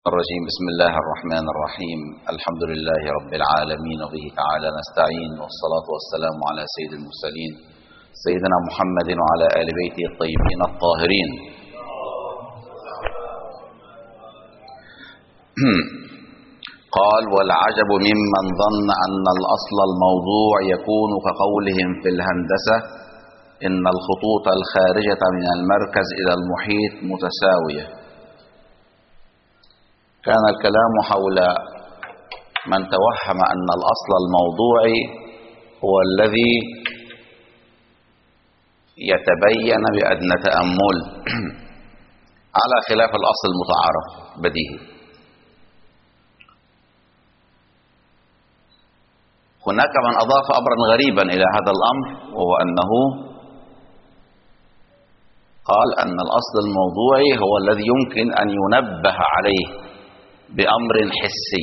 الرجيم. بسم الله الرحمن الرحيم. الحمد لله رب العالمين وبه تعالى نستعين، والصلاة والسلام على سيد المرسلين سيدنا محمد وعلى آل بيته الطيبين الطاهرين. قال: والعجب ممن ظن أن الأصل الموضوع يكون كقولهم في الهندسة إن الخطوط الخارجة من المركز إلى المحيط متساوية. كان الكلام حول من توهم أن الأصل الموضوعي هو الذي يتبين بأدنى تأمل على خلاف الأصل المتعارف بديهي. هناك من أضاف أمرا غريبا إلى هذا الأمر، وهو أنه قال أن الأصل الموضوعي هو الذي يمكن أن ينبه عليه بأمر حسي،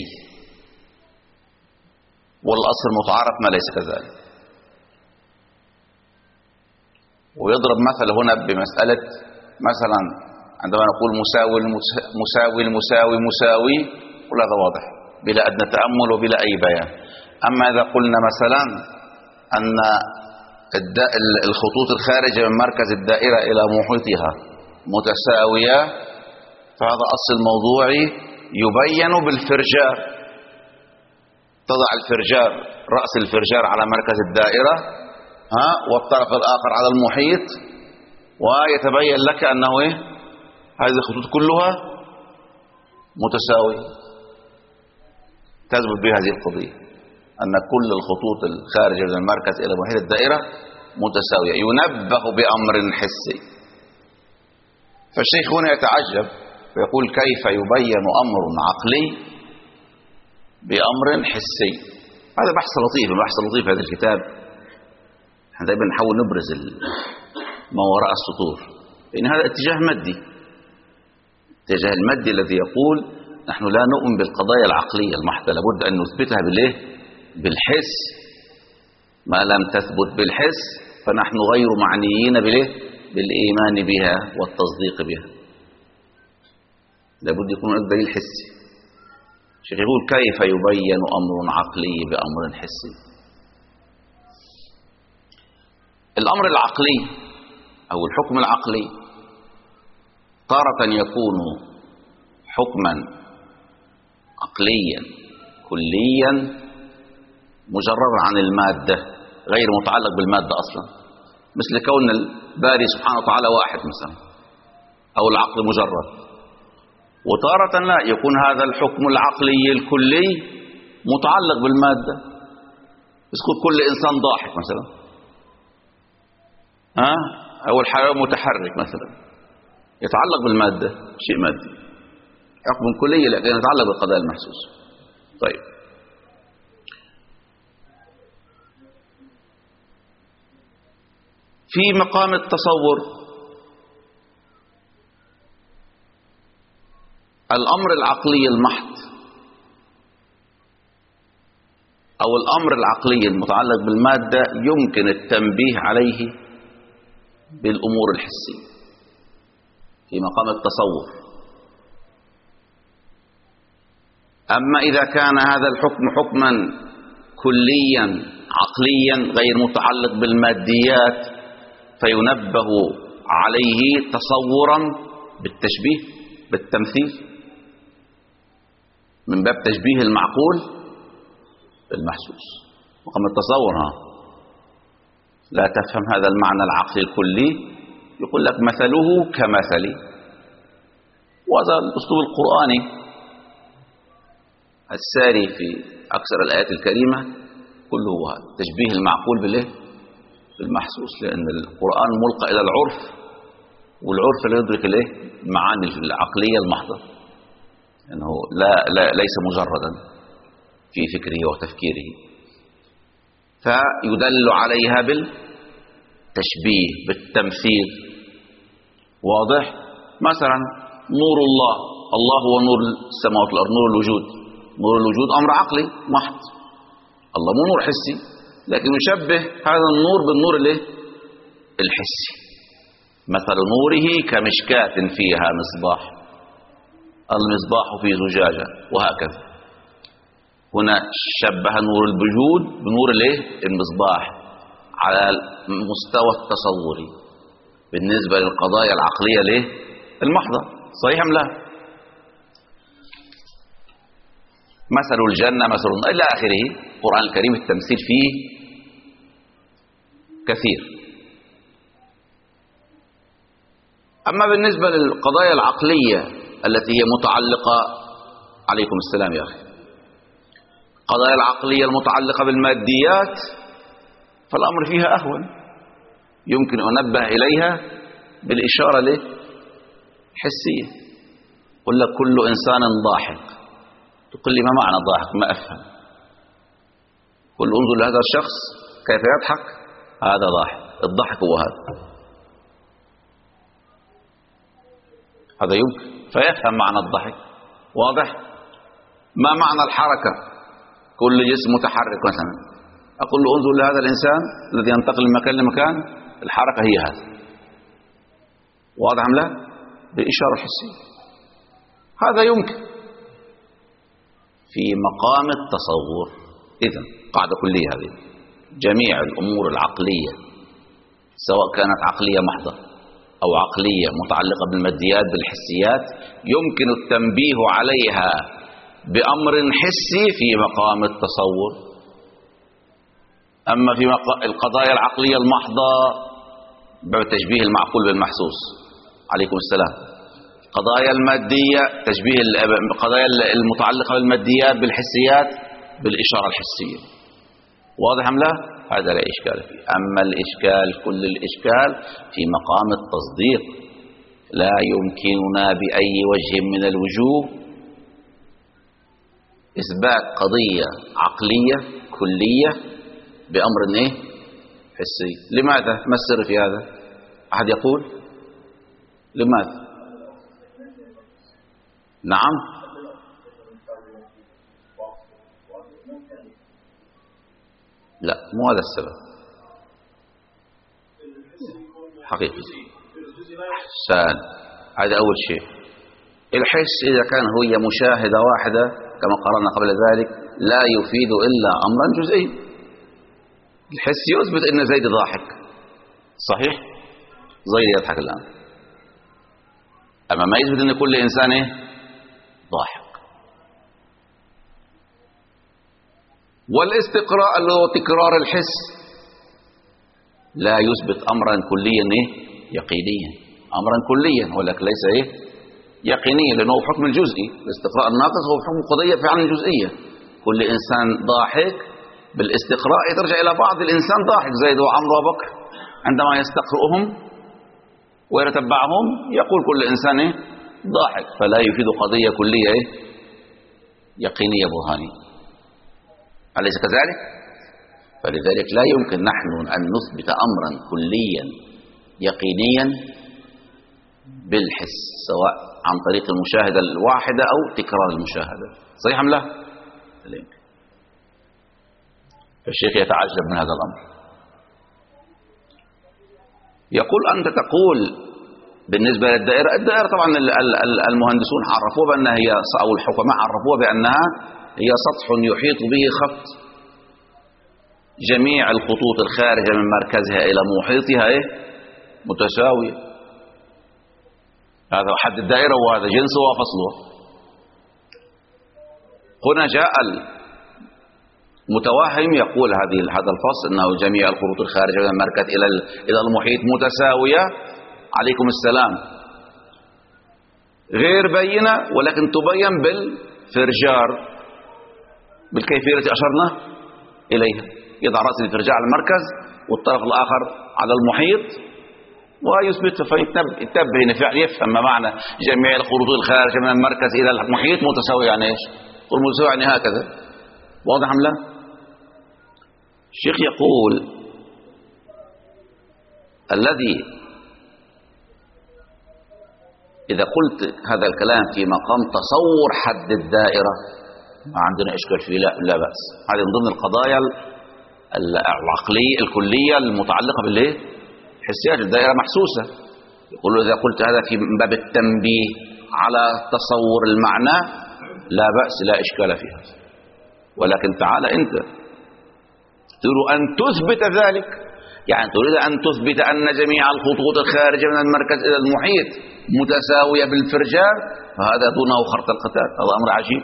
والأصل المتعارف ما ليس كذلك. ويضرب مثل هنا بمسألة مثلا عندما نقول مساوي المساوي مساوي، كل هذا واضح بلا أدنى تأمل وبلا أي بيان. أما إذا قلنا مثلا أن الخطوط الخارجة من مركز الدائرة إلى محيطها متساوية، فهذا أصل موضوعي يبين بالفرجار. تضع الفرجار، رأس الفرجار على مركز الدائرة والطرف الآخر على المحيط، ويتبين لك أنه هذه الخطوط كلها متساوية. تثبت بهذه القضية أن كل الخطوط الخارجة من المركز إلى محيط الدائرة متساوية، ينبه بأمر حسي. فالشيخ هنا يتعجب ويقول: كيف يبين أمر عقلي بأمر حسي؟ هذا بحث لطيف، بحث لطيف هذا الكتاب. احنا دائما نحاول نبرز ما وراء السطور، لأن هذا اتجاه مادي، الاتجاه المادي الذي يقول نحن لا نؤمن بالقضايا العقلية المحضة، لابد أن نثبتها بالحس. ما لم تثبت بالحس فنحن غير معنيين بالإيمان بها والتصديق بها، لابد يكون هناك دليل حسي. الشيخ يقول: كيف يبين أمر عقلي بأمر حسي؟ الأمر العقلي أو الحكم العقلي تارة يكون حكما عقليا كليا مجردا عن المادة، غير متعلق بالمادة أصلا، مثل كون الباري سبحانه وتعالى واحد مثلا، أو العقل مجرد. وتارة لا، يكون هذا الحكم العقلي الكلي متعلق بالمادة، يقول كل إنسان ضاحك مثلا، أو الحيوان متحرك مثلا، يتعلق بالمادة، شيء مادي، حكم كلي لكن يتعلق بالقضايا المحسوس. طيب، في مقام التصور الأمر العقلي المحض أو الأمر العقلي المتعلق بالمادة يمكن التنبيه عليه بالأمور الحسية في مقام التصور. أما إذا كان هذا الحكم حكما كليا عقليا غير متعلق بالماديات فينبه عليه تصورا بالتشبيه بالتمثيل، من باب تشبيه المعقول بالمحسوس. مقام التصور لا تفهم هذا المعنى العقلي الكلي، يقول لك مثله كمثلي. وهذا الأسلوب القرآني الساري في أكثر الآيات الكريمة كله هو تشبيه المعقول بالمحسوس، لأن القرآن ملقى إلى العرف، والعرف لا يدرك المعاني العقلية المحضة، لأنه ليس مجردا في فكره وتفكيره، فيدل عليها بالتشبيه بالتمثيل. واضح؟ مثلا نور الله، الله هو نور السماوات والأرض، نور الوجود. نور الوجود أمر عقلي محض، الله مو نور حسي، لكن يشبه هذا النور بالنور الحسي. مثل نوره كمشكاة فيها مصباح. المصباح في زجاجة وهكذا. هنا شبه نور الوجود بنور المصباح على المستوى التصوري بالنسبة للقضايا العقلية المحضة. صحيح أم لا؟ مثل الجنة مثل إلى آخره. القرآن الكريم التمثيل فيه كثير. أما بالنسبة للقضايا العقلية التي هي متعلقة، عليكم السلام يا أخي، القضايا العقلية المتعلقة بالماديات فالأمر فيها أهون. يمكن أن أنبه إليها بالإشارة حسية. قل لك كل إنسان ضاحك، تقول لي ما معنى ضاحك؟ ما أفهم. قل انظر لهذا الشخص كيف يضحك، هذا ضاحك. الضحك هو هذا يمكن فيفهم معنى الضحك. واضح؟ ما معنى الحركة؟ كل جسم متحرك مثلا، أقول له انظر لهذا الإنسان الذي ينتقل من مكان لمكان، الحركة هي هذا. واضح أم لا؟ بإشارة حسية. هذا يمكن في مقام التصور. إذن قاعدة كلية هذه، جميع الأمور العقلية سواء كانت عقلية محضة أو عقلية متعلقة بالماديات بالحسيات يمكن التنبيه عليها بأمر حسي في مقام التصور. أما في القضايا العقلية المحضة بتشبيه المعقول بالمحسوس، عليكم السلام. القضايا المادية تشبيه القضايا المتعلقة بالماديات بالحسيات بالإشارة الحسية. واضح أم لا؟ هذا لا إشكال فيه. أما الإشكال كل الإشكال في مقام التصديق. لا يمكننا بأي وجه من الوجوه إثبات قضية عقلية كلية بأمر حسي. لماذا؟ ما السر في هذا؟ أحد يقول لماذا؟ نعم، لا مو هذا السبب حقيقي. سال هذا أول شيء. الحس إذا كان هي مشاهدة واحدة كما قررنا قبل ذلك لا يفيد إلا أمرا جزئيا. الحس يثبت أن زيد ضاحك، صحيح؟ زيد يضحك الآن، أما ما يثبت أن كل إنسان ضاحك. والاستقراء اللي هو تكرار الحس لا يثبت أمرا كليا يقينيا، أمرا كليا ولكن ليس يقينيا، لأنه حكم الجزئي. الاستقراء الناقص هو حكم قضية فعلا جزئية. كل إنسان ضاحك بالاستقراء ترجع إلى بعض الإنسان ضاحك. زيد وعمرو وبكر عندما يستقرؤهم ويتبعهم يقول كل إنسان ضاحك، فلا يفيد قضية كلية يقينية برهانية. أليس كذلك؟ فلذلك لا يمكن نحن أن نثبت أمرا كليا يقينيا بالحس سواء عن طريق المشاهدة الواحدة أو تكرار المشاهدة. صحيح أم لا؟ لا يمكن. فالشيخ يتعجب من هذا الأمر. يقول أنت تقول بالنسبة للدائرة، الدائرة طبعا المهندسون عرفوها بأنها هي، أو الحكماء عرفوها بأنها هي سطح يحيط به خط جميع الخطوط الخارجة من مركزها إلى محيطها متساوية. هذا حد الدائرة وهذا جنسه وفصله. هنا جاء المتوهم يقول هذا الفصل أنه جميع الخطوط الخارجة من المركز إلى المحيط متساوية. عليكم السلام. غير بينة ولكن تبين بالفرجار بالكيفية التي أشرنا إليها. يضع رأس الفرجار على المركز والطرف الآخر على المحيط ويثبت، فينتبه إن فعلا يفهم ما معنى جميع الخطوط الخارجة من المركز إلى المحيط متساوية. يعني إيش؟ قل متساوية يعني هكذا. واضح أم لا؟ الشيخ يقول الذي إذا قلت هذا الكلام في مقام تصور حد الدائرة ما عندنا إشكال فيه، لا بأس. هذه من ضمن القضايا العقلية الكلية المتعلقة بالحسيات. الدائرة محسوسة. يقول إذا قلت هذا في باب التنبيه على تصور المعنى لا بأس، لا إشكال فيها. ولكن تعال أنت تريد أن تثبت ذلك، يعني تريد أن تثبت أن جميع الخطوط الخارجة من المركز إلى المحيط متساوية بالفرجار، فهذا دونه خرط القتال، هذا أمر عجيب.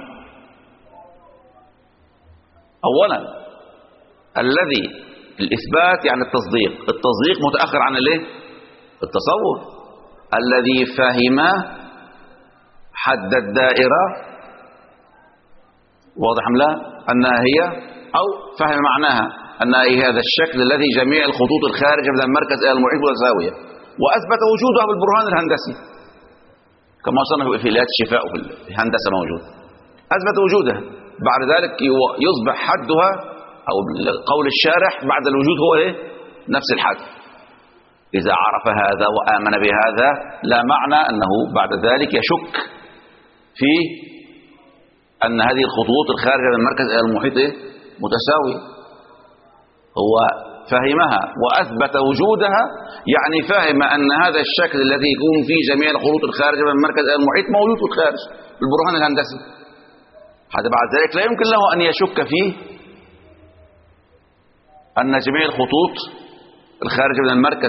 أولا الذي الإثبات يعني التصديق متأخر عن التصور. الذي فهم حد الدائرة واضح أم لا أنها هي، أو فهم معناها أنها هي هذا الشكل الذي جميع الخطوط الخارجة من المركز إلى المحيط متساوية، وأثبت وجودها بالبرهان الهندسي كما صنف في آلات الشفاء وفي الهندسة موجود، أثبت وجودها. بعد ذلك يصبح حدها أو قول الشارح بعد الوجود هو نفس الحد. إذا عرف هذا وآمن بهذا لا معنى أنه بعد ذلك يشك في أن هذه الخطوط الخارجة من المركز إلى المحيط متساوية. هو فهمها وأثبت وجودها، يعني فهم أن هذا الشكل الذي يكون فيه جميع الخطوط الخارجة من المركز إلى المحيط موجود في الخارج بالبرهان الهندسي. هذا بعد ذلك لا يمكن له أن يشك فيه أن جميع الخطوط الخارجة من المركز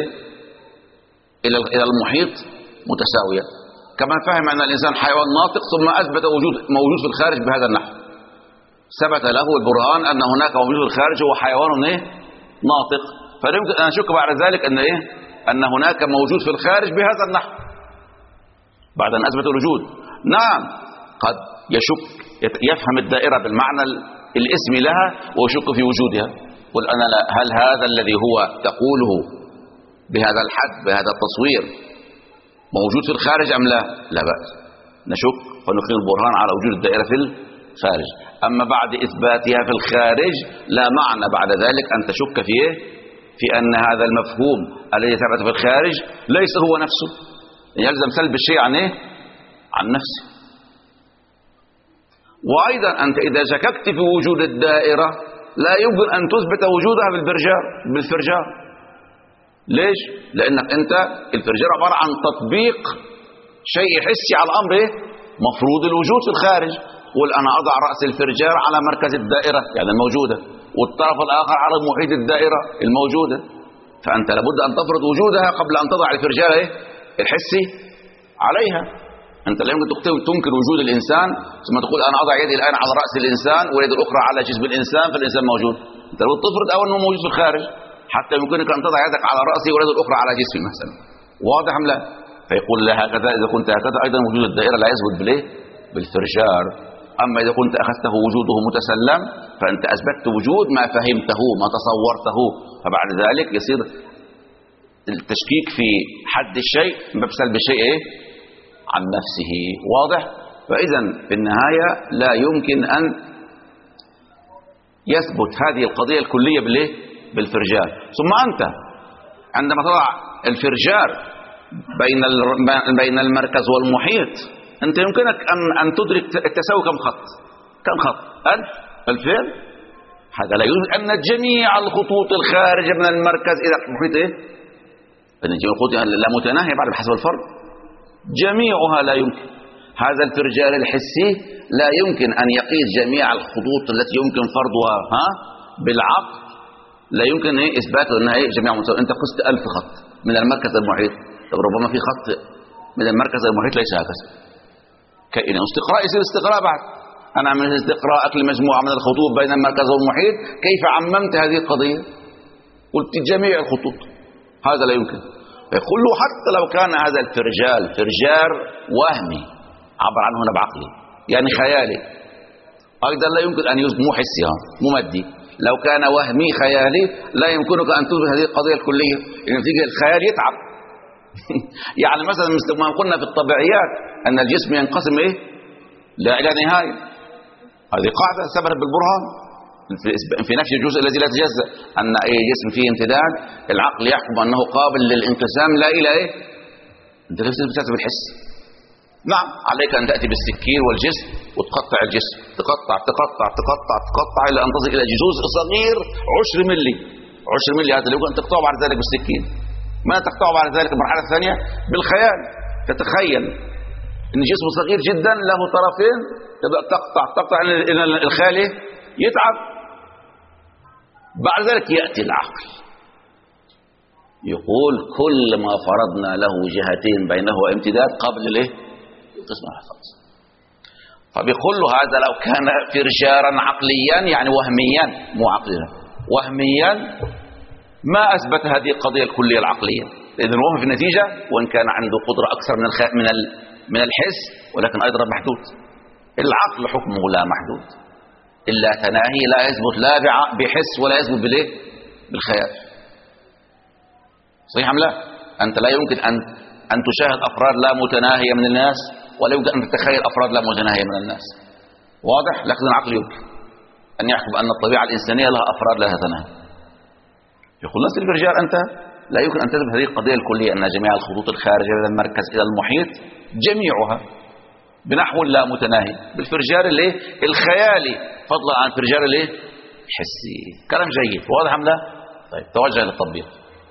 إلى المحيط متساوية. كما فهم أن الإنسان حيوان ناطق ثم أثبت موجود في الخارج بهذا النحو، ثبت له البرهان أن هناك موجود في الخارج هو حيوان ناطق، فلا يمكن أن أشك بعد ذلك أن هناك موجود في الخارج بهذا النحو بعد أن أثبت الوجود. نعم قد يشك، يفهم الدائرة بالمعنى الاسمي لها ويشك في وجودها، قل أنا لا، هل هذا الذي هو تقوله بهذا الحد بهذا التصوير موجود في الخارج أم لا؟ لا بأس، نشك فنقيم البرهان على وجود الدائرة في الخارج. أما بعد إثباتها في الخارج لا معنى بعد ذلك أن تشك في أن هذا المفهوم الذي ثبت في الخارج ليس هو نفسه، يلزم سلب الشيء عن نفسه. وأيضا أنت إذا شككت في وجود الدائرة لا يمكن أن تثبت وجودها بالفرجار. ليش؟ لأنك أنت الفرجار عبارة عن تطبيق شيء حسي على الأمر مفروض الوجود في الخارج. قل أنا أضع رأس الفرجار على مركز الدائرة يعني الموجودة، والطرف الآخر على محيط الدائرة الموجودة، فأنت لابد أن تفرض وجودها قبل أن تضع الفرجار الحسي عليها. أنت لا يمكن تنكر وجود الإنسان ثم تقول أنا أضع يدي الآن على رأس الإنسان واليد الأخرى على جسم الإنسان فالإنسان موجود. أنت لابد تفرض أول أنه موجود في الخارج حتى يمكنك أن تضع يدك على رأسي واليد الأخرى على جسمي مثلا. واضح أم لا؟ فيقول لا هكذا إذا كنت هكذا أيضا وجود الدائرة لا يثبت بالفرجار. أما إذا كنت أخذته وجوده متسلم فأنت أثبتت وجود ما فهمته ما تصورته، فبعد ذلك يصير التشكيك في حد الشيء بسلب الشيء عن نفسه. واضح؟ فإذا في النهاية لا يمكن أن يثبت هذه القضية الكلية بالفرجار. ثم أنت عندما تضع الفرجار بين المركز والمحيط أنت يمكنك أن تدرك التساوي كم خط 1000 2000. هذا لا يوجد أن جميع الخطوط الخارجة من المركز إلى المحيط أن جميع الخطوط لا متناهية بعد بحسب الفرض جميعها لا يمكن. هذا الفرجار الحسي لا يمكن أن يقيس جميع الخطوط التي يمكن فرضها بالعقل، لا يمكن إثباته أنها جميع متساوية. أنت قست 1000 خط من المركز المحيط، طب ربما في خط من المركز المحيط ليس هكذا. كائن استقراء يصير استقراء بعد. أنا أعمل استقراء لمجموعة من الخطوط بين المركز والمحيط، كيف عممت هذه القضية؟ قلت جميع الخطوط، هذا لا يمكن. يقول له حتى لو كان هذا فرجار وهمي عبر عنه هنا بعقلي يعني خيالي، أيضا لا يمكن أن يثبت مو حسي مو مادي. لو كان وهمي خيالي لا يمكنك أن تثبت هذه القضية الكلية، لأن تيجي الخيال يتعب. يعني مثلا مثل ما قلنا في الطبيعيات أن الجسم ينقسم لا إلى نهاية، هذه قاعدة ثبتت بالبرهان في نفس الجزء الذي لا يتجزأ، أن أي جسم فيه امتداد العقل يحكم أنه قابل للانقسام لا إلى أنت ليس تثبت بالحس. نعم عليك أن تأتي بالسكين والجسم وتقطع الجسم، تقطع تقطع تقطع تقطع إلى أن تصل إلى جزء صغير 10 ملي. 10 ملي هذا اللي يمكن أن تقطعه بعد ذلك بالسكين. ما تقطعه بعد ذلك المرحلة الثانية بالخيال، تتخيل إن جسم صغير جدا له طرفين تبدأ تقطع إن الخالي يتعب. بعد ذلك يأتي العقل يقول كل ما فرضنا له جهتين بينه وامتداد قبل القسم الحفاظ. فبيقول له هذا لو كان فرجارا عقليا يعني وهميا مو عقليا وهميا ما أثبت هذه القضية الكلية العقلية، لأن الوهم في النتيجة وإن كان عنده قدرة أكثر من الحس ولكن أيضا محدود. العقل حكمه لا محدود، إلا تناهي لا يثبت لا بحس ولا يثبت بالخيال. صحيح أم لا؟ أنت لا يمكن أن تشاهد أفراد لا متناهية من الناس ولا يمكن أن تتخيل أفراد لا متناهية من الناس. واضح؟ لكن العقل يمكن أن يحكم أن الطبيعة الإنسانية لها أفراد لا تتناهى. يقول نفس الرجال أنت لا يمكن أن تثبت هذه القضية الكلية أن جميع الخطوط الخارجية من المركز إلى المحيط جميعها بنحو لا متناهي بالفرجار الخيالي فضلا عن الفرجار الحسي. كلام جيد. واضح أم لا؟ طيب توجه للتطبيق.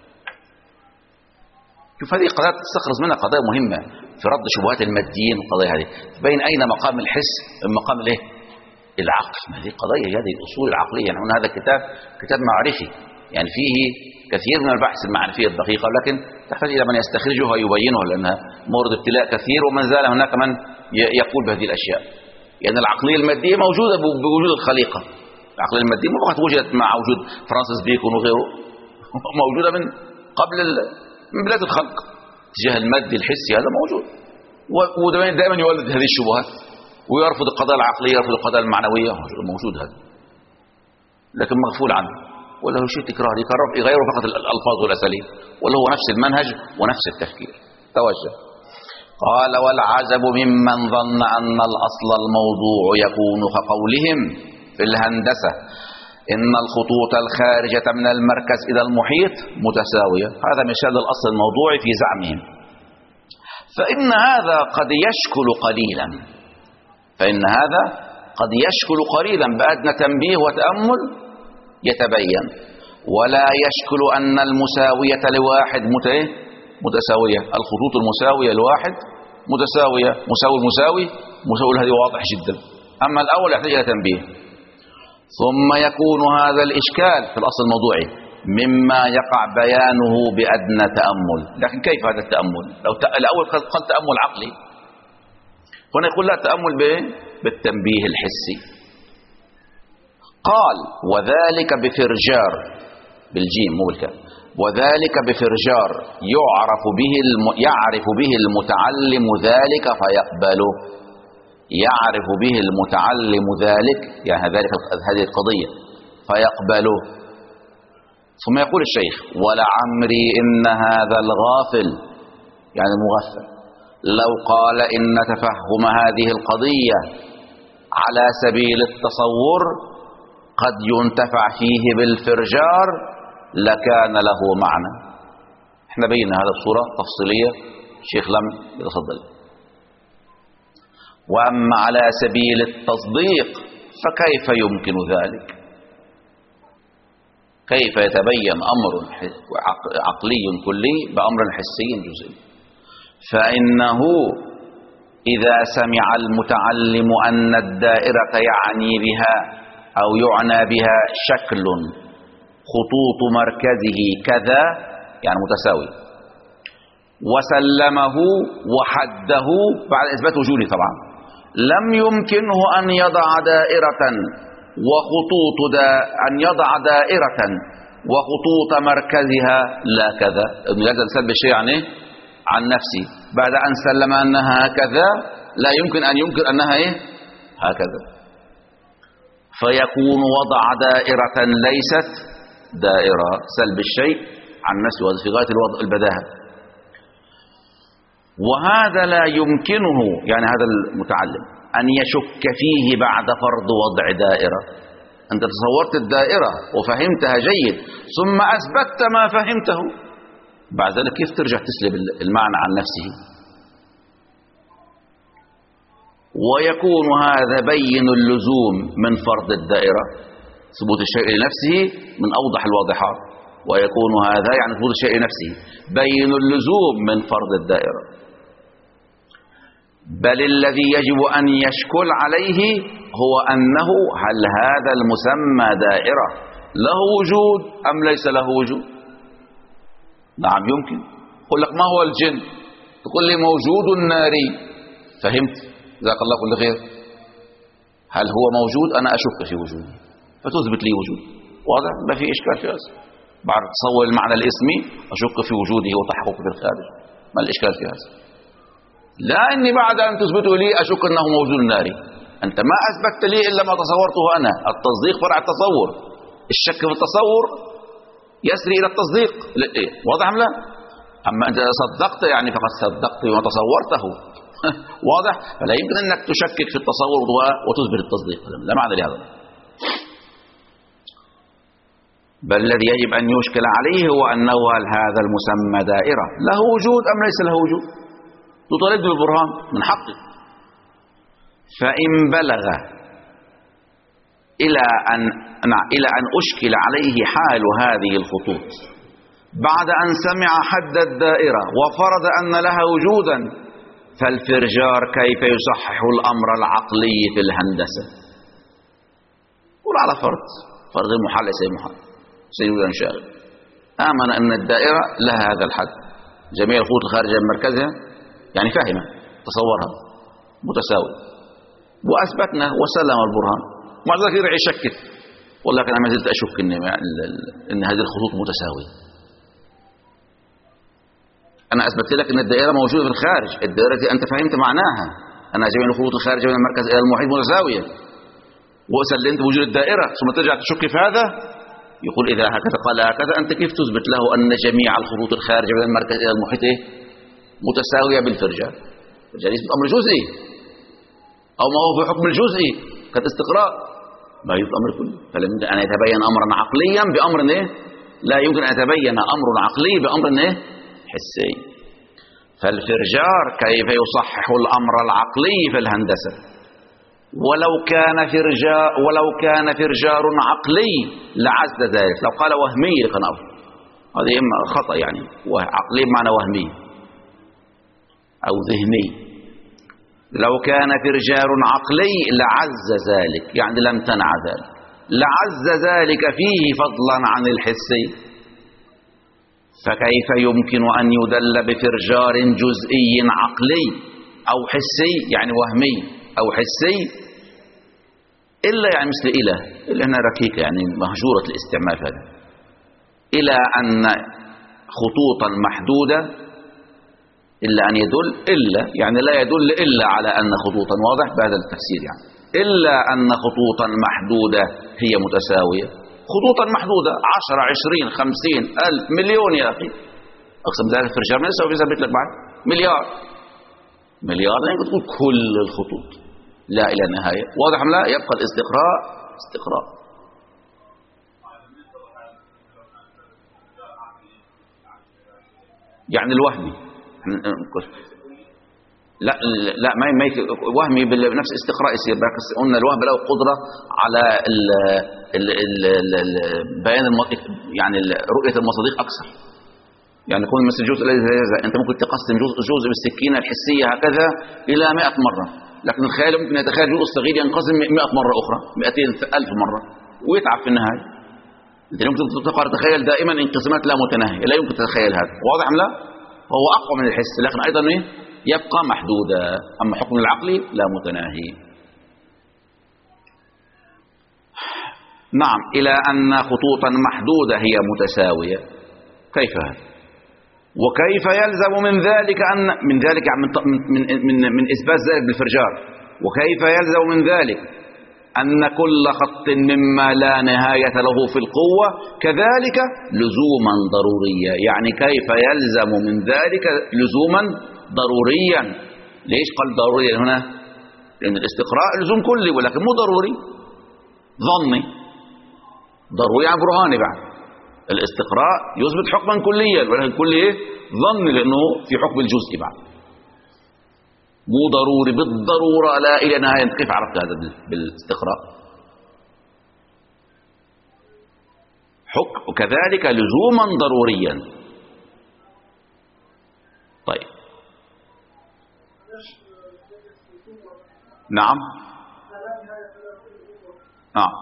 شوف هذه قضايا تستخلص منها قضايا مهمة في رد شبهات الماديين. والقضايا هذه تبين أين مقام الحس من مقام العقل. هذه قضايا هذه الأصول العقلية. يعني هذا كتاب معرفي يعني فيه كثير من البحث المعرفي الدقيقة، لكن تحتاج إلى من يستخرجه ويبينه لأنها مورد ابتلاء كثير ومن زال هناك من يقول بهذه الأشياء. يعني العقلية المادية موجودة بوجود الخليقة. العقلية المادية ما فقط وجدت مع وجود فرانسيس بيكون وغيره، موجودة من قبل من بداية الخلق. اتجاه المادي الحسي هذا موجود ودائما يولد هذه الشبهات ويرفض القضايا العقلية يرفض القضايا المعنوية. موجود هذا لكن مغفول عنه ولا هو شيء تكرار يغيره فقط الألفاظ والأساليب ولا هو نفس المنهج ونفس التفكير. توجه. قال والعجب ممن ظن أن الأصل الموضوع يكون كقولهم في الهندسة إن الخطوط الخارجة من المركز إلى المحيط متساوية. هذا مثال الأصل الموضوعي في زعمهم. فإن هذا قد يشكل قليلا بأدنى تنبيه وتأمل يتبين، ولا يشكل أن المساوية لواحد متساوية. الخطوط المساوية لواحد متساوية. مساوي هذه واضح جدا. أما الأول يحتاج إلى تنبيه. ثم يكون هذا الإشكال في الأصل الموضوعي مما يقع بيانه بأدنى تأمل. لكن كيف هذا التأمل؟ لو الأول قال تأمل عقلي، هنا يقول لا تأمل بالتنبيه الحسي. قال وذلك بفرجار بالجيم مو بالكاف. وذلك بفرجار يعرف به المتعلم ذلك فيقبله. يعرف به المتعلم ذلك يعني هذه القضية فيقبله. ثم يقول الشيخ ولعمري إن هذا الغافل يعني المغفل لو قال إن تفهم هذه القضية على سبيل التصور قد ينتفع فيه بالفرجار لكان له معنى. احنا بينا هذا بصورة تفصيلية. الشيخ لم يتفضل. وأما على سبيل التصديق فكيف يمكن ذلك؟ كيف يتبين أمر عقلي كلي بأمر حسي جزئي؟ فإنه إذا سمع المتعلم أن الدائرة يعني بها شكل خطوط مركزه كذا يعني متساوي وسلمه وحده بعد إثبات وجوده طبعا لم يمكنه أن يضع دائرة وخطوط مركزها لا كذا. لازم سلب الشيء عن نفسي بعد أن سلم أنها هكذا لا يمكن أن ينكر أنها هكذا. فيكون وضع دائرة ليست دائرة سلب الشيء عن نفسه وهذا في غاية البداهة. وهذا لا يمكنه يعني هذا المتعلم أن يشك فيه بعد فرض وضع دائرة. أنت تصورت الدائرة وفهمتها جيد ثم أثبتت ما فهمته بعد ذلك كيف ترجع تسلب المعنى عن نفسه؟ ويكون هذا بين اللزوم من فرض الدائرة ثبوت الشيء لنفسه من أوضح الواضحات. ويكون هذا يعني ثبوت الشيء لنفسه بين اللزوم من فرض الدائرة. بل الذي يجب أن يشكل عليه هو أنه هل هذا المسمى دائرة له وجود أم ليس له وجود. نعم يمكن. يقول لك ما هو الجن، تقول لي موجود ناري، فهمت، جزاك الله كل خير. هل هو موجود؟ أنا أشك في وجوده فتثبت لي وجود، واضح؟ ما في إشكال في هذا. بعد تصور المعنى الاسمي أشك في وجوده وتحقق في الخارج، ما الإشكال في هذا؟ لا إني بعد أن تثبته لي أشك أنه موجود ناري. أنت ما أثبتت لي إلا ما تصورته أنا. التصديق فرع التصور، الشك في التصور يسري إلى التصديق، واضح أم لا؟ أما أنت صدقت يعني فقد صدقت بما تصورته واضح؟ فلا يمكن أنك تشكك في التصور وتثبت التصديق، لا معنى لهذا. بل الذي يجب أن يشكل عليه هو أنه هل هذا المسمى دائرة له وجود أم ليس له وجود. تطالب بالبرهان من حقه. فإن بلغ إلى أن أشكل عليه حال هذه الخطوط بعد أن سمع حد الدائرة وفرض أن لها وجودا، فالفرجار كيف يصحح الأمر العقلي في الهندسة. قول على فرض المحال ليس محال، سيوجد شاغل. آمن أن الدائرة لها هذا الحد، جميع الخطوط الخارجة من مركزها يعني فاهمة تصورها متساوي، وأثبتنا وسلم البرهان. مع ذلك يرجع يشكك، والله أنا ما زلت أشك إن هذه الخطوط متساوية. أنا أثبت لك أن الدائرة موجودة في الخارج، الدائرة التي أنت فهمت معناها، أنا جميع الخطوط الخارجة من المركز إلى المحيط متساوية، وسلمت بوجود الدائرة، ثم ترجع تشك في هذا. يقول إذا هكذا قال هكذا، أنت كيف تثبت له أن جميع الخطوط الخارجة من المركز إلى المحيط متساوية بالفرجان؟ الفرجان يثبت أمر جزئي، أو ما هو في حكم الجزئي كالاستقراء، ما يثبت أمر كلي. فلا يمكن أن يتبين أمرا عقليا بأمر لا يمكن أن يتبين أمر عقلي بأمر حسي. فالفرجار كيف يصحح الأمر العقلي في الهندسة؟ ولو كان فرجار عقلي لعز ذلك. لو قال وهمي لكان أفضل، هذا إما خطأ يعني، عقلي بمعنى وهمي أو ذهني. لو كان فرجار عقلي لعز ذلك، يعني لم تنع ذلك، لعز ذلك فيه فضلا عن الحسي. فكيف يمكن أن يدل بفرجار جزئي عقلي أو حسي يعني وهمي أو حسي إلا يعني مثل إلا هنا ركيكة يعني مهجورة الاستعمال هذا، إلى أن خطوطا محدودة، إلا أن يدل إلا يعني لا يدل إلا على أن خطوطا، واضح بهذا التفسير يعني، إلا أن خطوطا محدودة هي متساوية. خطوطا محدودة 10 20 50 ألف مليون يا أخي، أقسم ذلك الفرجار ما يساوي يثبت لك بعد مليار لا يمكن تقول كل الخطوط لا إلى النهاية، واضح أم لا؟ يبقى الاستقراء استقراء. يعني الوهمي لا ما وهمي بنفس استقراء يصير، بس قلنا الوهم له قدرة على بيان يعني رؤية المصادق أكثر. يعني يكون مثل الجزء الذي أنت ممكن تقسم جزء بالسكينة الحسية هكذا إلى 100 مرة، لكن الخيال ممكن يتخيل جزء صغير ينقسم 100 مرة أخرى، 200,000 مرة، ويتعب في النهاية. أنت يمكن تتخيل دائما انقسامات لا متناهية، لا يمكن تتخيل هذا، واضح أم لا؟ وهو أقوى من الحس، لكن أيضا يبقى محدودا. أما حكم العقل لا متناهي. نعم، إلى أن خطوطا محدودة هي متساوية. كيف هذا؟ وكيف يلزم من ذلك من إثبات ذلك بالفرجار؟ وكيف يلزم من ذلك أن كل خط مما لا نهاية له في القوة كذلك لزوما ضروريا؟ يعني كيف يلزم من ذلك لزوما ضروريا؟ ليش قال ضروريا هنا؟ لأن الاستقراء لزوم كلي، ولكن مو ضروري، ظني. ضروري عن برهاني بعد. الاستقراء يثبت حكما كليا، ولكن كلي ظني لأنه في حكم الجزء بعد، مو ضروري بالضرورة لا إلى نهاية. كيف عرفت هذا بالاستقراء؟ حكم وكذلك لزوما ضروريا. طيب نعم نعم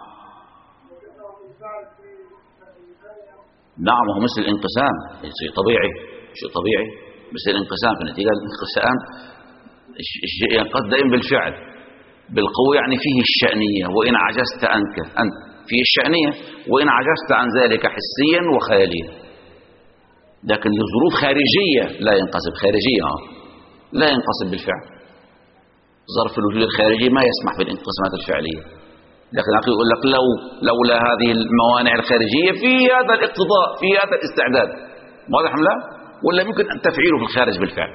نعم، وهو مثل الانقسام، شيء طبيعي، شيء طبيعي مثل الانقسام. في نتيجة الانقسام الشيء ينقسم دائما بالفعل، بالقوة يعني فيه الشأنية، وإن عجزت أنت فيه الشأنية، وإن عجزت عن ذلك حسيا وخياليا. لكن لظروف خارجية لا ينقسم، خارجية لا ينقسم بالفعل. ظرف الوجود الخارجي ما يسمح بالانقسامات الفعلية. لكن أخي يقول لك لولا هذه الموانع الخارجية في هذا الاقتضاء، في هذا الاستعداد، واضح لا؟ ولا يمكن أن تفعيله في الخارج بالفعل؟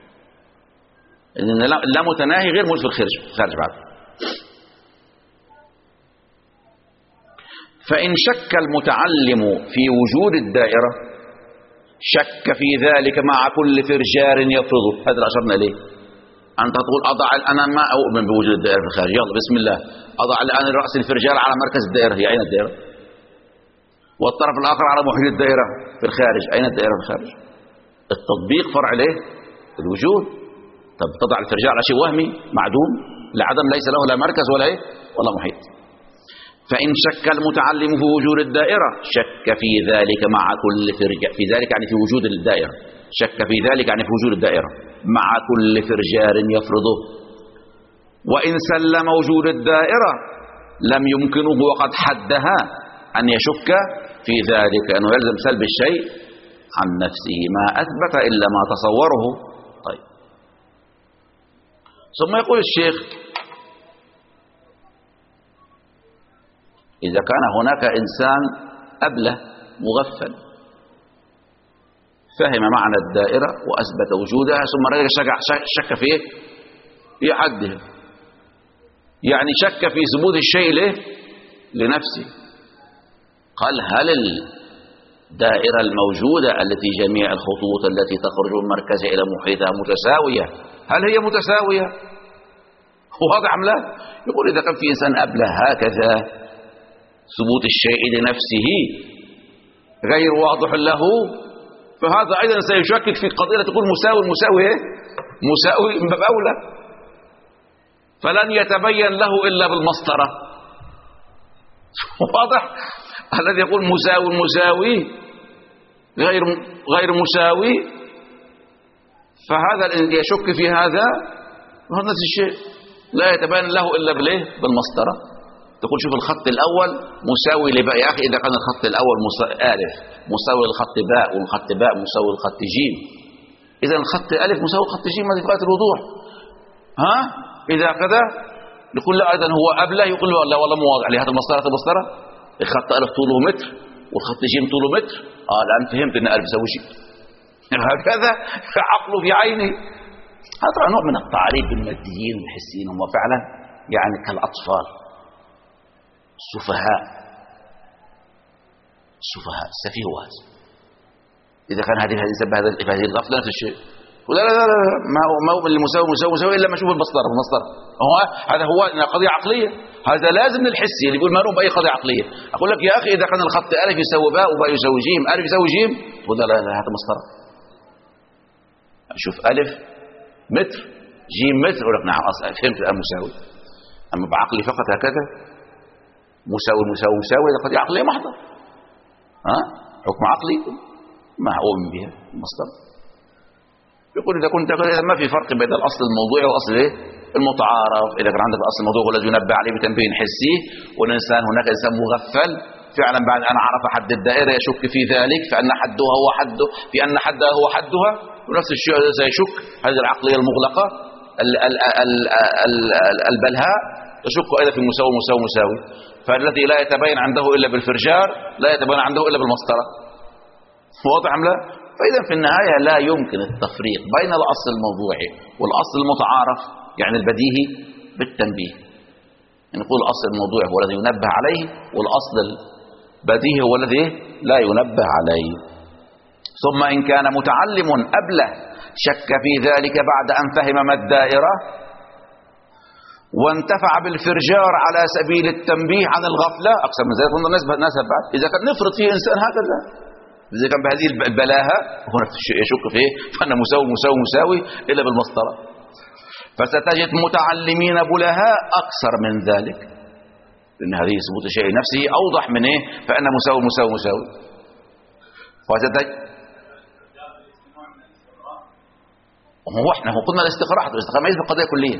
إن لا متناهي غير موجود في الخارج بعد. فإن شك المتعلم في وجود الدائرة شك في ذلك مع كل فرجار يفرضه. هذا اللي أشرنا إليه. أنت تقول أنا ما أؤمن بوجود الدائرة في الخارج، يلا بسم الله أضع الآن رأس الفرجار على مركز الدائرة، هي أين الدائرة؟ والطرف الآخر على محيط الدائرة في الخارج، أين الدائرة في الخارج؟ التطبيق فرع له الوجود. طب تضع الفرجار على شيء وهمي معدوم لعدم ليس له لا مركز ولا إيه ولا محيط. فإن شك المتعلم في وجود الدائرة شك في ذلك مع كل فرجار، في ذلك يعني في وجود الدائرة، شك في ذلك يعني في وجود الدائرة مع كل فرجار يفرضه. وإن سلم وجود الدائرة لم يمكنه وقد حدها أن يشك في ذلك، أنه يلزم سلب الشيء عن نفسه ما أثبت إلا ما تصوره. طيب، ثم يقول الشيخ: إذا كان هناك إنسان أبله مغفل فهم معنى الدائرة وأثبت وجودها، ثم رجع شك في إيه؟ في حدها، يعني شك في ثبوت الشيء له لنفسه. قال: هل الدائرة الموجودة التي جميع الخطوط التي تخرج من مركزها إلى محيطها متساوية، هل هي متساوية؟ واضح أم لا؟ يقول: إذا كان في إنسان أبله هكذا ثبوت الشيء لنفسه غير واضح له، فهذا أيضا سيشكك في قضية تقول مساوي إيه؟ مساوي من باب أولى، فلن يتبين له إلا بالمسطرة. واضح؟ الذي يقول مساوي غير مساوي، فهذا يشك في هذا نفس الشيء، لا يتبين له إلا بالمسطرة. تقول شوف الخط الأول مساوي لباء، يا أخي إذا كان الخط الأول ألف مساوي للخط باء، والخط باء مساوي للخط جيم، إذا الخط ألف مساوي للخط جيم، هذه غاية الوضوح. إذا كذا يقول لا أيضا هو أبله، يقول لا والله مو واضح لي، هذا المسطرة الخط ألف طوله متر والخط جيم طوله متر، الآن فهمت أن ألف يساوي شيء. هكذا عقله في عيني. هذا نوع من التعريف بالماديين والحسيين، هم فعلا يعني كالأطفال السفهاء السفيه هذا. إذا كان هذه سبب هذه الغفلة نفس الشيء. ولا لا لا لا ما هو مساوي إلا ما أشوف المسطرة. هذا هو قضية عقلية، هذا لازم للحسي اللي يقول ما نوم بأي قضية عقلية. أقول لك يا أخي إذا كان الخط ألف يساوي باء وباء يساوي جيم، ألف يساوي جيم، تقول لا هذا مسطرة. أشوف ألف متر جيم متر، أقول لك نعم أصلا فهمت الآن مساوي. أما بعقلي فقط هكذا مساوي هذا قضية عقلية محضة، حكم عقلي ما أؤمن بها المسطرة. يقول إذا كنت ما في فرق بين الأصل الموضوعي والأصل المتعارف. إذا كان عندك الأصل الموضوعي هو الذي ينبه عليه بتنبيه حسي، والإنسان هناك إنسان مغفل فعلا بعد أن عرف حد الدائرة يشك في ذلك، في أن حدها هو حدها، ونفس الشيء سيشك هذه العقلية المغلقة البلهاء تشك أيضا في مساوي. فالذي لا يتبين عنده إلا بالفرجار لا يتبين عنده إلا بالمسطرة. واضح أم لا؟ فإذا في النهاية لا يمكن التفريق بين الأصل الموضوعي والأصل المتعارف يعني البديهي بالتنبيه. نقول الأصل الموضوعي هو الذي ينبه عليه، والأصل البديهي هو الذي لا ينبه عليه. ثم إن كان متعلم أبله شك في ذلك بعد أن فهم ما الدائرة وانتفع بالفرجار على سبيل التنبيه عن الغفلة أقسم من ذلك نسبة بعد. إذا كان نفرض فيه إنسان هكذا، إذا كان بهذه البلاهة هو نفس الشيء يشك فيه فأن مساوي إلا بالمسطرة. فستجد متعلمين بلهاء أكثر من ذلك، لأن هذه ثبوت الشيء نفسه أوضح من إيه؟ فأنا مساوي مساوي مساوي. هو احنا قلنا الاستقراء ما يثبت قضية كلية.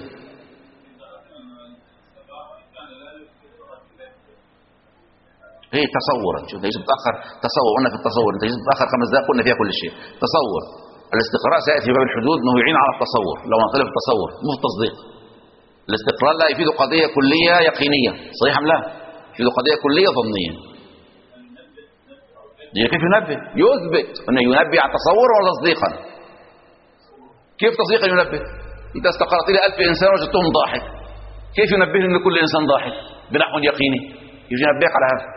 ايه تصورا، شوف يجب تأخر تصور، قلنا في التصور انت يجب تأخر 5 دقائق قلنا فيها كل شيء. تصور الاستقراء سيأتي في باب الحدود انه يعين على التصور، لو نختلف التصور مو التصديق. الاستقراء لا يفيد قضية كلية يقينية، صحيح ام لا؟ يفيد قضية كلية ظنية. كيف ينبه؟ يثبت انه ينبه عن تصور ولا تصديقا. كيف تصديقا ينبه؟ انت استقرأت لي 1000 انسان وجدتهم ضاحك، كيف ينبه ان كل انسان ضاحك بنحو يقيني؟ يجي ينبهك على هذا.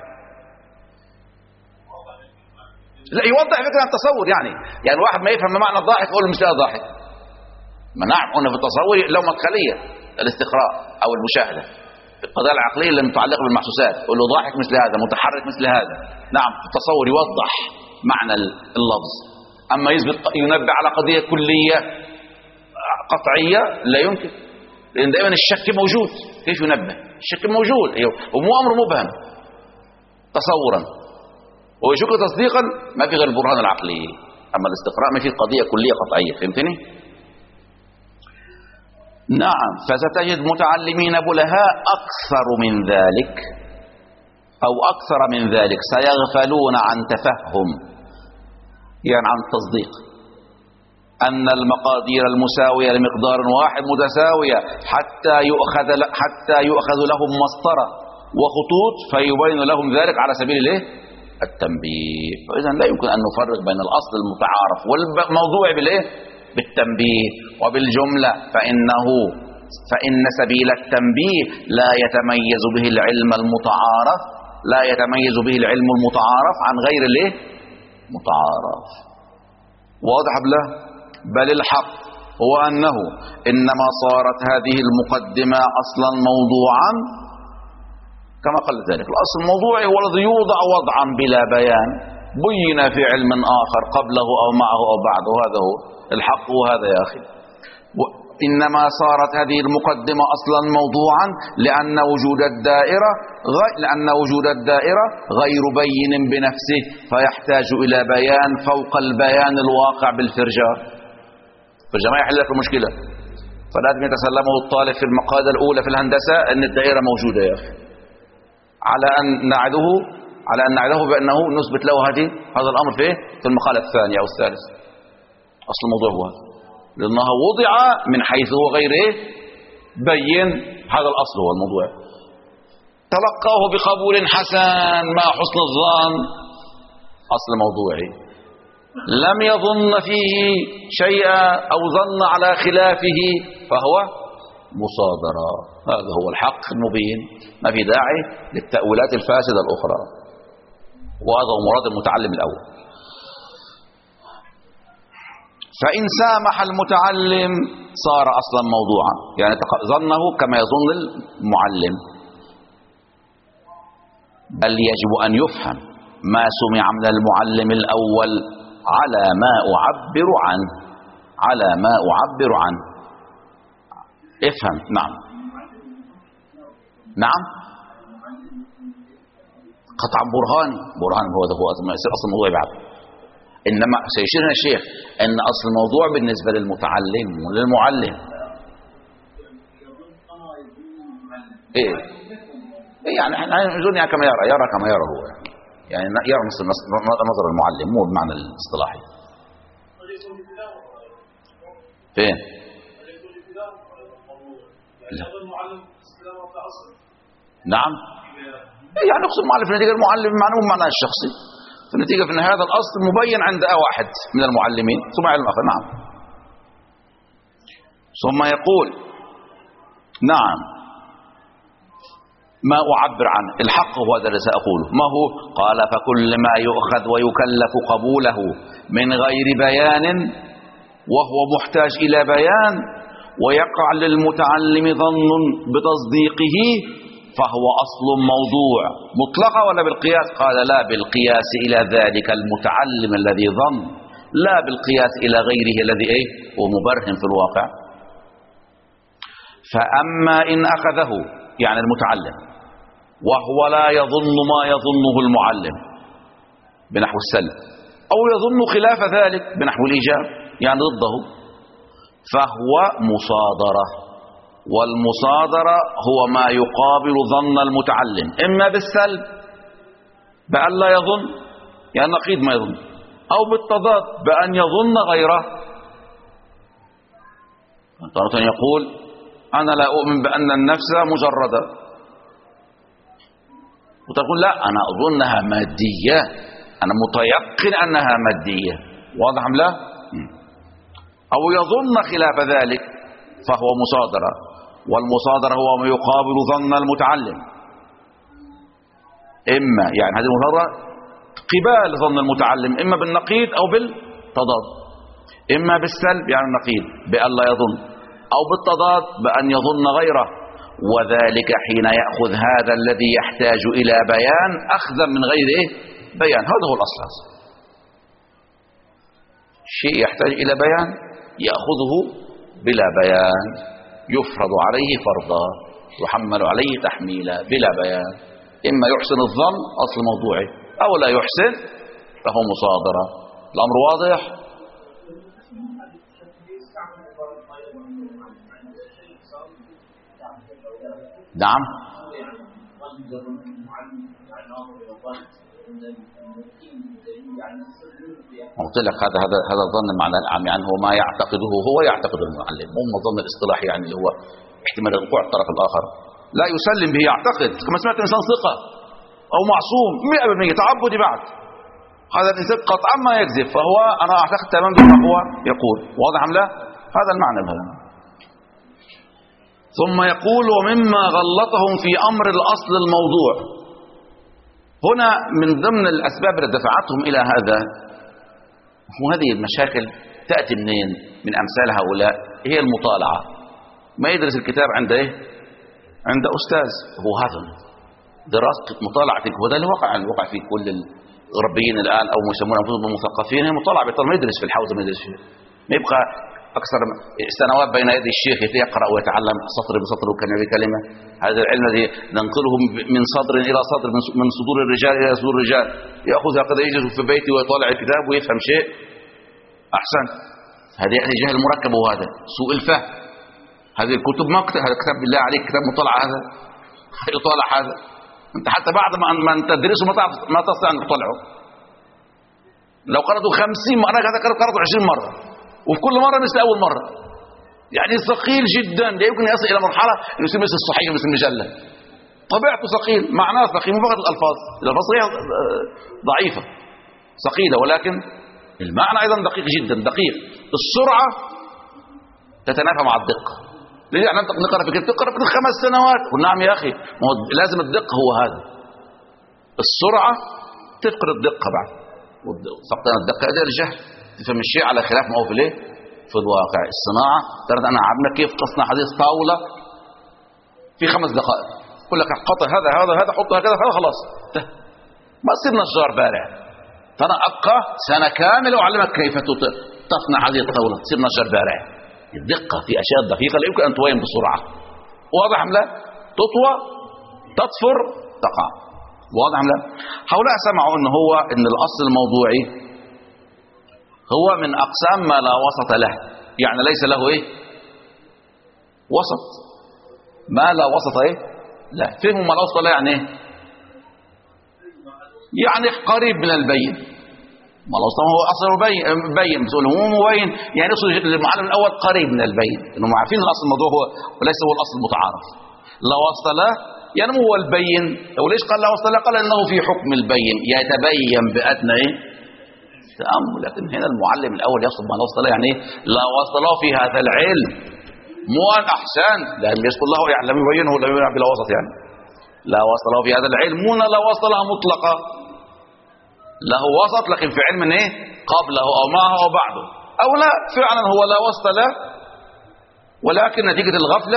لا يوضح فكرة التصور، يعني واحد ما يفهم معنى الضاحك يقول مش لا ضاحك. ما نعرف قلنا في التصور له مدخلية، الاستقراء او المشاهدة في القضايا العقلية اللي متعلقة بالمحسوسات، يقول له ضاحك مثل هذا، متحرك مثل هذا. نعم في التصور يوضح معنى اللفظ. اما ينبه على قضية كلية قطعية لا يمكن، لان دائما الشك موجود. كيف ينبه؟ الشك موجود ومو امر مبهم تصورا، ويشك تصديقا ما في غير البرهان العقلي. اما الاستقراء ما في قضية كلية قطعية. فهمتني؟ نعم. فستجد متعلمين بلهاء أكثر من ذلك أو أكثر من ذلك سيغفلون عن تفهم، يعني عن التصديق، أن المقادير المساوية لمقدار واحد متساوية حتى يؤخذ لهم مسطرة وخطوط فيبين لهم ذلك على سبيل التنبيه. فإذا لا يمكن أن نفرق بين الأصل المتعارف والموضوع بالتنبيه. وبالجملة فإن سبيل التنبيه لا يتميز به العلم المتعارف عن غير متعارف. واضح بل الحق هو أنه إنما صارت هذه المقدمة أصلا موضوعا كما قال ذلك. الأصل الموضوعي هو الذي يوضع وضعا بلا بيان بين في علم آخر قبله أو معه أو بعده. هذا هو الحق. وهذا يا أخي إنما صارت هذه المقدمة أصلا موضوعا لأن وجود الدائرة غير بين بنفسه، فيحتاج إلى بيان فوق البيان الواقع بالفرجار. فالجماعة يحل لك المشكلة، فلازم يتسلمه الطالب في المقالة الأولى في الهندسة أن الدائرة موجودة يا أخي، على أن نعده بأنه نثبت له هذا الأمر في المقالة الثانية أو الثالثة. أصل الموضوع هو هذا، لأنها وضع من حيث هو غير بين. هذا الأصل هو الموضوع. تلقاه بقبول حسن مع حسن الظن، أصل موضوعي. لم يظن فيه شيئا أو ظن على خلافه فهو مصادرة. هذا هو الحق المبين، ما في داعي للتأويلات الفاسدة الأخرى. وهذا هو مراد المتعلم الأول. فإن سامح المتعلم صار أصلا موضوعا، يعني ظنه كما يظن المعلم. بل يجب أن يفهم ما سمع من المعلم الأول على ما أعبر عنه. افهم. نعم قطعا برهان هو أصل الموضوع بعد. إنما سيشيرنا الشيخ أن أصل الموضوع بالنسبة للمتعلم وللمعلم يعني يظن كما يرى كما يرى هو، يعني يرى نظر المعلم مو بمعنى الاصطلاحي. فين؟ لا. نعم يعني يقصد المعلم في النتيجة المعلم بمعنى معنى الشخصي في النتيجة، في هذا الأصل مبين عند واحد من المعلمين ثم علم آخر. نعم. ثم يقول نعم ما أعبر عنه الحق هو هذا الذي سأقوله. ما هو؟ قال فكل ما يؤخذ ويكلف قبوله من غير بيان وهو محتاج إلى بيان ويقع للمتعلم ظن بتصديقه فهو أصل موضوع مطلقة ولا بالقياس؟ قال لا بالقياس إلى ذلك المتعلم الذي ظن، لا بالقياس إلى غيره الذي هو مبرهن في الواقع. فأما إن أخذه يعني المتعلم وهو لا يظن ما يظنه المعلم بنحو السلب، أو يظن خلاف ذلك بنحو الإيجاب يعني ضده، فهو مصادرة. والمصادرة هو ما يقابل ظن المتعلم إما بالسلب بأن لا يظن يعني نقيض ما يظن، أو بالتضاد بأن يظن غيره. تارة يقول أنا لا أؤمن بأن النفس مجردة، وتقول لا أنا أظنها مادية، أنا متيقن أنها مادية. واضح أم لا؟ أو يظن خلاف ذلك فهو مصادرة. والمصادرة هو ما يقابل ظن المتعلم، إما يعني هذه المصادرة قبال ظن المتعلم إما بالنقيض أو بالتضاد، إما بالسلب يعني النقيض بأن لا يظن، أو بالتضاد بأن يظن غيره. وذلك حين يأخذ هذا الذي يحتاج إلى بيان أخذا من غير بيان. هذا هو الأصل. شيء يحتاج إلى بيان يأخذه بلا بيان، يفرض عليه فرضا، يحمل عليه تحميلا بلا بيان. إما يحسن الظن أصل موضوعه، أو لا يحسن فهو مصادرة. الأمر واضح؟ نعم. قلت لك هذا الظن معنى العام، يعني هو ما يعتقده هو يعتقد المعلم، مو الظن الاصطلاحي يعني اللي هو احتمال الوقوع الطرف الآخر لا يسلم به، يعتقد. كما سمعت إنسان ثقة أو معصوم 100% تعبدي بعد، هذا الإنسان قطعا ما يكذب، فهو أنا أعتقد تماما بما هو يقول. واضح أم لا؟ هذا المعنى بهذا. ثم يقول ومما غلطهم في أمر الأصل الموضوع. هنا من ضمن الأسباب التي دفعتهم إلى هذا، وهذه المشاكل تأتي منين؟ من أمثال هؤلاء، هي المطالعة. ما يدرس الكتاب عند عند أستاذ، هو هذا دراسة مطالعة، وده اللي وقع في كل الغربيين الآن أو يسمون أنفسهم المثقفين. هي مطالعة، ما يدرس في الحوزة، ما يدرس فيه، ما يبقى أكثر سنوات بين يدي الشيخ يقرأ ويتعلم سطر بسطر وكلمة بكلمة. هذا العلم الذي ننقله من صدر إلى صدر، من صدور الرجال إلى صدور الرجال، يأخذ هكذا يجلس في بيته ويطالع الكتاب ويفهم شيء أحسن. هذا يعني جهل مركب، وهذا سوء الفهم. هذه الكتب ما هذا كتاب بالله عليك كتاب مطالعة، هذا يطالع هذا. أنت حتى بعد ما أنت تدرسه ما تستطيع أن تطلعه. لو قرأته 50 مرة هذا قرأته 20 مرة، وفي كل مرة مثل أول مرة. يعني ثقيل جدا، لا يمكن يصل إلى مرحلة إنه يصير مثل الصحيح مثل المجلة. طبيعته ثقيل، معناه ثقيل، مو فقط الألفاظ صحيحة ضعيفة ثقيلة، ولكن المعنى أيضا دقيق جدا. دقيق السرعة تتنافى مع الدقة. ليه احنا نقرأ في كتاب تقرأ في 5 سنوات؟ قل نعم يا أخي، ما هو لازم الدقة، هو هذا السرعة تفقد الدقة بعد، فقدان الدقة هذا الجهل. تفهم الشيء على خلاف ما هو في الواقع. الصناعة ترى أنا عبنا كيف تصنع هذه الطاولة في 5 دقائق، يقول لك قطع هذا حطها كذا خلاص. ما تصير نجار بارع، ترى أبقى سنة كاملة وأعلمك كيف تصنع هذه الطاولة، تصير نجار بارع. الدقة في أشياء دقيقة لا يمكن أن توين بسرعة. واضح أم لا؟ تطوى تطفر تقع. واضح أم لا؟ هؤلاء سمعوا إن الأصل الموضوعي هو من أقسام ما لا وسط له، يعني ليس له وسط. ما لا وسط لا. فهم ما لا وسط له يعني يعني قريب من البين. ما لا وسط هو أصل بين، بتقول هو مبين، يعني يقصد المعلم الأول قريب من البين، إنهم عارفين الأصل الموضوع هو وليس هو الأصل المتعارف. لا وسط له يعني هو البين. وليش قال لا وسط له؟ قال إنه في حكم البين يتبين بأدنى تأمل. لكن هنا المعلم الأول يقصد ما لا وسط له يعني لا وسط له في هذا العلم، مو أن أحسن، لأن يقول الله يعلم يبينه ولا يبين بلا وسط، يعني لا وسط له في هذا العلم، مو لا وسط له مطلقة، له وسط لكن في علم قبله أو معه أو بعده، أو لا فعلا هو لا وسط له، ولكن نتيجة الغفلة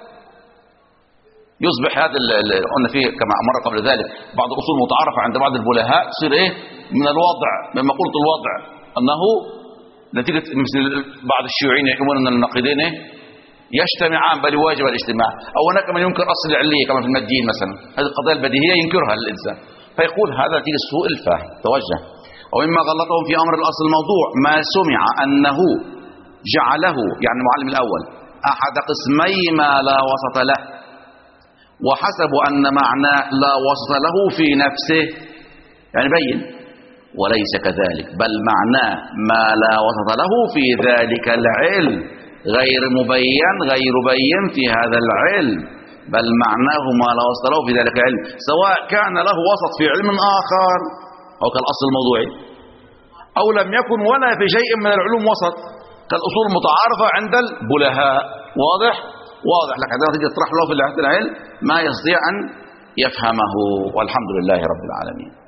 يصبح هذا قلنا فيه كما مر قبل ذلك بعض الأصول متعارفة عند بعض البلهاء تصير من الوضع، مما قلت الوضع أنه نتيجة مثل بعض الشيوعيين يحكمون أن النقيضين يجتمعان بل واجب الاجتماع، أو هناك من ينكر أصل العلية كما في الماديين مثلا، هذه القضايا البديهية ينكرها الإنسان، فيقول هذا نتيجة سوء الفهم. توجه. ومما غلطهم في أمر الأصل الموضوع ما سمع أنه جعله، يعني المعلم الأول، أحد قسمي ما لا وسط له، وحسبوا أن معناه لا وسط له في نفسه، يعني بين، وليس كذلك، بل معناه ما لا وسط له في ذلك العلم، غير بين في هذا العلم، بل معناه ما لا وسط له في ذلك العلم، سواء كان له وسط في علم آخر أو كالأصل الموضوعي، أو لم يكن ولا في شيء من العلوم وسط كالأصول المتعارفة عند البلهاء. واضح لك عندما تيجي تطرح له في العلم ما يستطيع أن يفهمه. والحمد لله رب العالمين.